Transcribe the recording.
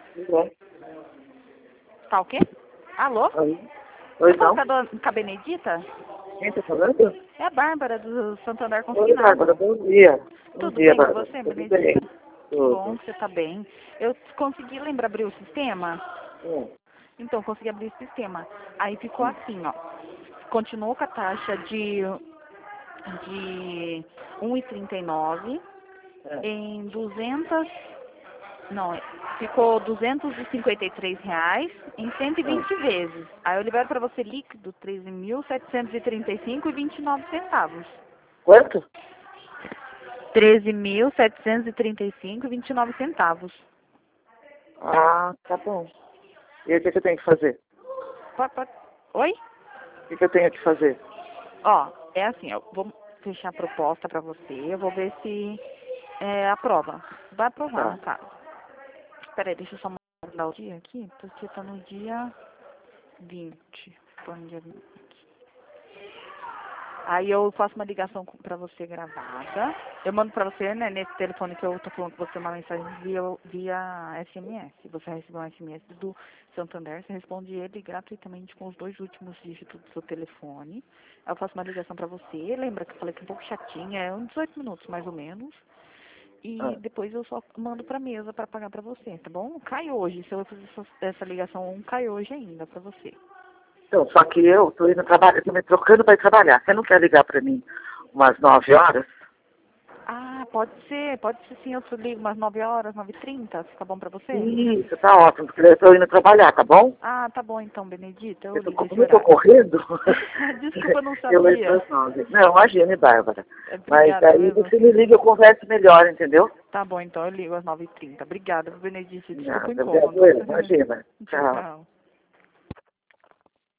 Bom. Tá o quê? Alô? Oi. Oi, Você não? tá com a Benedita? Quem tá falando? É a Bárbara do Santander Oi, Bárbara, Consignado. bom dia. Bom Tudo dia, bem com Bárbara. você, Tudo Benedita? bem? Que bom Tudo. que você tá bem. Eu consegui lembrar abrir o sistema? Hum. Então, consegui abrir o sistema. Aí ficou assim, ó. Continuou com a taxa de 1,39 É. em 200. Não, ficou R$ 253 em 120 vezes. Aí eu libero para você líquido 13.735,29 centavos. Quanto? 13.735,29 centavos. Ah, tá bom. E aí, o que eu tenho que fazer? Oi? O que eu tenho que fazer? Ó, é assim, eu vou fechar a proposta para você, eu vou ver se aprova. Vai aprovar, Tá. no caso. Peraí, deixa eu só mandar o dia aqui, porque tá no dia 20. Põe no dia 20. Aí eu faço uma ligação pra você gravada. Eu mando pra você, né, nesse telefone que eu tô falando com você, uma mensagem via SMS. Você recebeu um SMS do Santander, você responde ele gratuitamente com os 2 últimos dígitos do seu telefone. Aí eu faço uma ligação pra você. Lembra que eu falei que é um pouco chatinha, é uns 18 minutos mais ou menos. E Ah. depois eu só mando pra mesa pra pagar pra você, tá bom? Cai hoje. Se eu fazer essa ligação, cai hoje ainda pra você. Então, só que eu tô indo trabalhar, tô me trocando para ir trabalhar. Você não quer ligar para mim umas 9 horas? Ah, pode ser sim. Eu te ligo umas 9 horas, 9h30. Fica bom pra você? Isso, tá ótimo, porque eu tô indo trabalhar, tá bom? Ah, tá bom então, Benedita. Eu ligo esse Como eu tô horário. correndo, Desculpa, eu não eu entro sabia. às 9. Não, imagine, Bárbara. Mas Obrigada, aí mesmo você me assim. liga, eu converso melhor, entendeu? Tá bom, então eu ligo às 9h30. Obrigada, Benedita. Desculpa o Nada, incômodo. imagina. Tchau. Tchau.